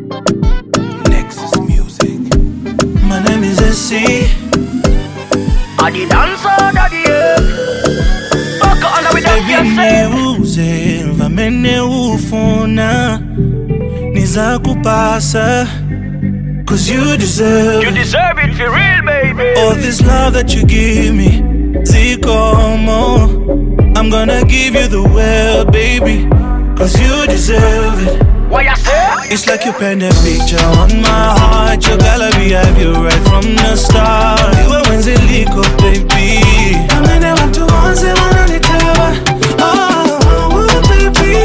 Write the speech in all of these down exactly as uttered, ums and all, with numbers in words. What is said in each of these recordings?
Nexus Music. My name is S C. I the dancer, daddy. Fuck all with that Niuze vamene ufuna niza kupasa, cause you deserve You deserve it for real, baby. all this love that you give me. Zikomo, I'm gonna give you the world, baby, cause you deserve it. What you say? It's like you paint a picture on my heart. Your gallery have you right from the start. You were when they leak up, baby. I mean, I want to once and one on the tower. Oh, oh, baby.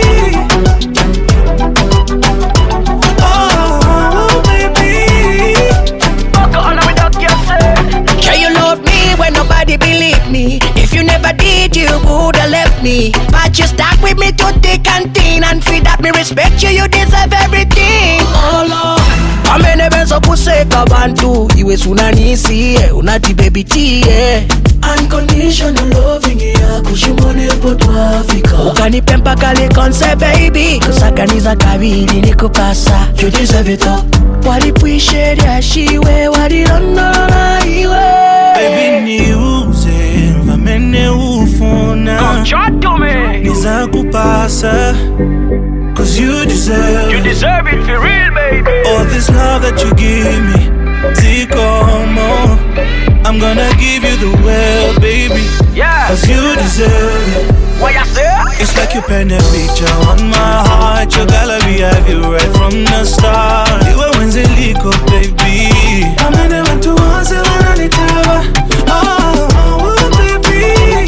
Oh, baby. Fuck all with that say. Can you love me when nobody believe me? If you never did, you woulda left me. But you stuck with me to the canteen, and for that me respect you, you deserve everything. Oh Lord, amene benzo kuseka bantu iwe sunanisi unati baby tie unconditional loving yako shimone poto Africa ukanipempa kale konse baby kusaganiza kabili nikupasa you deserve it all walipwisheria shiwe walilondola iwe Baby niuze vamene ufuna Come chat to me. niza kupasa, cause you deserve You deserve it for real, baby. all this love that you give me. Zikomo, I'm gonna give you the world, baby, Yeah. cause you deserve it. What you say? It's like you paint a picture on my heart. Your gallery have you right from the start. You were when they leak up, baby. I'm in the one to one, seven on the tower. Oh, oh, baby.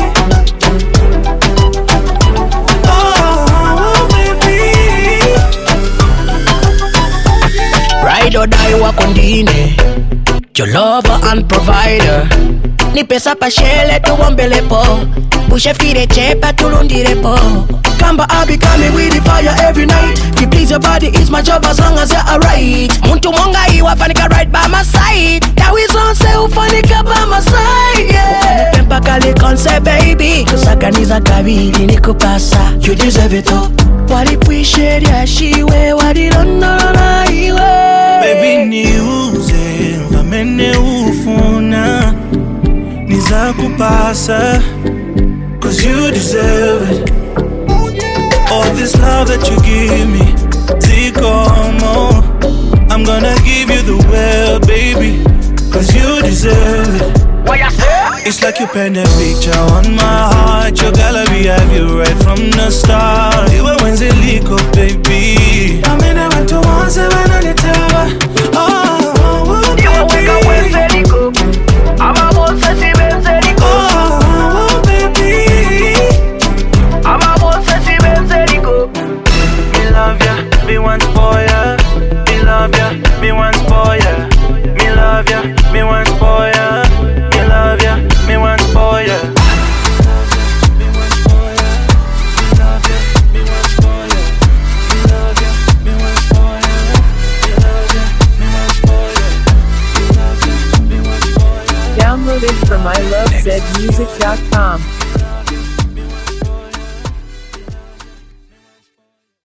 Oh, baby. ride or die wakondine your lover and provider ni pesa pashele tuombele po pushe fire chepa tulundire po Kamba I be coming with the fire every night. To please your body is my job as long as you're alright. Muntu monga iwa fanika right by my side. That is on say ufanika by my side, yeah. Ukanipe kale konse baby kusaganiza kabili nikupasa you deserve it all walipwisheria shiwe walilondola iwe Baby niuze vamene ufuna niza kupasa, cause you deserve it. All this love that you give me, Zikomo, I'm gonna give you the world, baby, cause you deserve it. What you say? It's like you paint a picture on my heart. Your gallery have you right from the start. You were when they leak up, baby. I mean, I went to one seven on the tower. Oh, oh, You a wake up when baby. say go. I'm a boss, say when say go. Oh, baby. I'm a boss, say when say go. Me love ya, me want for ya. Me love ya, me want for ya. Me love ya, me want for ya. Me love ya, me want for ya. Me want for ya. Me love ya, me want for ya. Me love ya, me want for ya. Me love ya, me want for ya. Me love ya, me want for ya. Download it from I love zed music dot com.